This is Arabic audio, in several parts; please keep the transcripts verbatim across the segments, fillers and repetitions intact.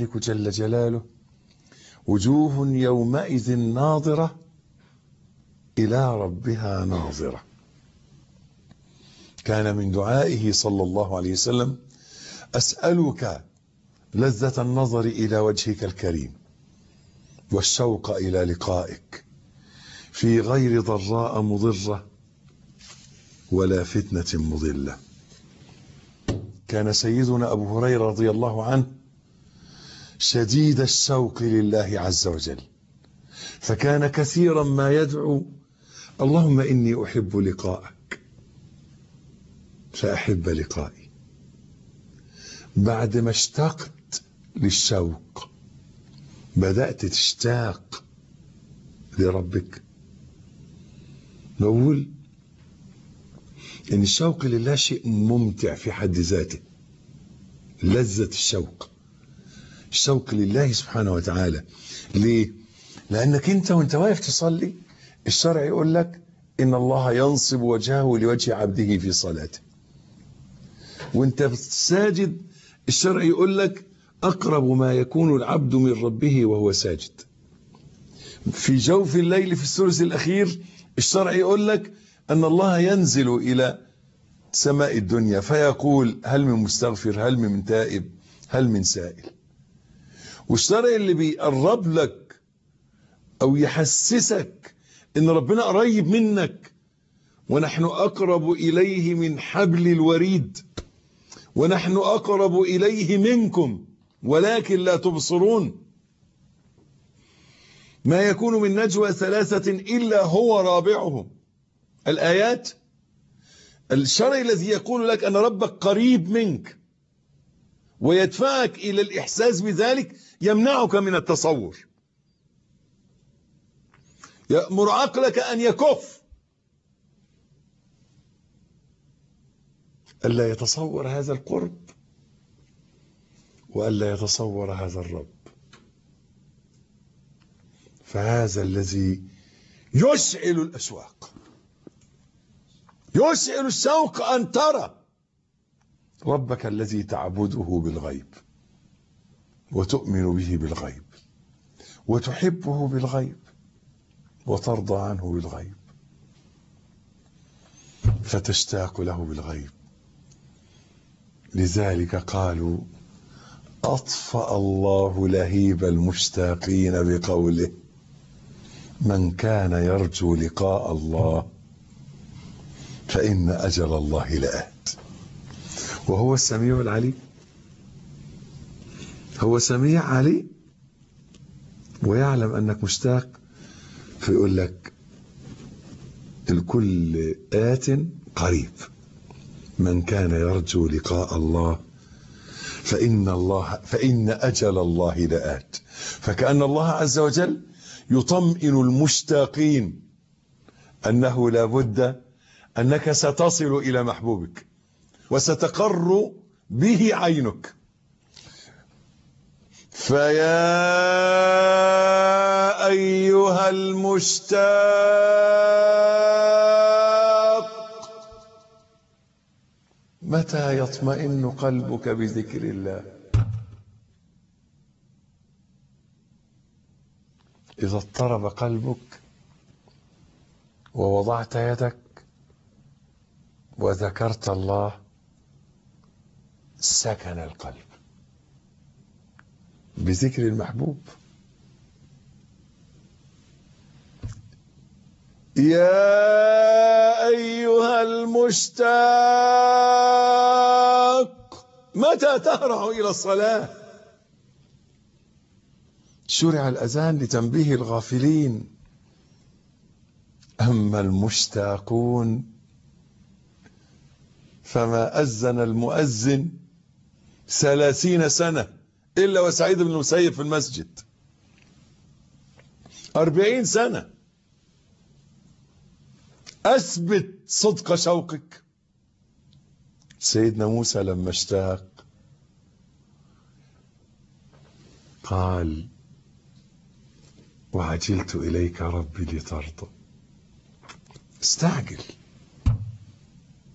الملك جل جلاله: وجوه يومئذ ناظرة إلى ربها ناظرة. كان من دعائه صلى الله عليه وسلم: أسألك لذة النظر إلى وجهك الكريم والشوق إلى لقائك في غير ضراء مضرة ولا فتنة مضلة. كان سيدنا أبو هريرة رضي الله عنه شديد الشوق لله عز وجل، فكان كثيرا ما يدعو: اللهم إني أحب لقاءك فأحب لقائي. بعد ما اشتقت للشوق بدأت تشتاق لربك. نقول إن الشوق لله شيء ممتع في حد ذاته، لذة الشوق، الشوق لله سبحانه وتعالى. ليه؟ لأنك أنت وأنت واقف تصلي الشرع يقول لك إن الله ينصب وجهه لوجه عبده في صلاته، وأنت ساجد الشرع يقول لك أقرب ما يكون العبد من ربه وهو ساجد. في جوف الليل في الثلث الأخير الشرع يقول لك أن الله ينزل إلى سماء الدنيا فيقول: هل من مستغفر، هل من تائب، هل من سائل. والشرع اللي بيقرب لك أو يحسسك إن ربنا قريب منك: ونحن أقرب إليه من حبل الوريد ونحن أقرب إليه منكم ولكن لا تبصرون. ما يكون من نجوى ثلاثة إلا هو رابعهم. الآيات، الشرع الذي يقول لك أن ربك قريب منك ويدفعك إلى الإحساس بذلك يمنعك من التصور، يأمر عقلك أن يكف، ألا يتصور هذا القرب وألا يتصور هذا الرب. فهذا الذي يشعل الأشواق، يشعل الشوق أن ترى ربك الذي تعبده بالغيب وتؤمن به بالغيب وتحبه بالغيب وترضى عنه بالغيب فتشتاق له بالغيب. لذلك قالوا: أطفأ الله لهيب المشتاقين بقوله: من كان يرجو لقاء الله فإن أجل الله لآت. وهو السميع العليم، هو سميع عليم ويعلم أنك مشتاق، فيقول لك: الكل آت قريب، من كان يرجو لقاء الله فإن الله فإن أجل الله لآت. فكأن الله عز وجل يطمئن المشتاقين أنه لا بد أنك ستصل إلى محبوبك وستقر به عينك. فيا أيها المشتاق متى يطمئن قلبك بذكر الله؟ إذا اضطرب قلبك ووضعت يدك وذكرت الله سكن القلب بذكر المحبوب. يا أيها المشتاق متى تهرع إلى الصلاة؟ شرع الأذان لتنبيه الغافلين، أما المشتاقون فما أذن المؤذن ثلاثين سنة إلا وسعيد بن المسيب في المسجد، أربعين سنة. أثبت صدق شوقك. سيدنا موسى لما اشتاق قال: وعجلت إليك ربي لترضى. استعجل.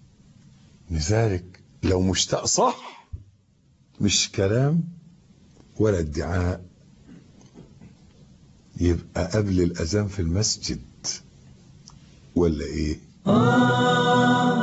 لذلك لو مشتاق صح، مش كلام، ولا ادعاء، يبقى قبل الأذان في المسجد ولا إيه؟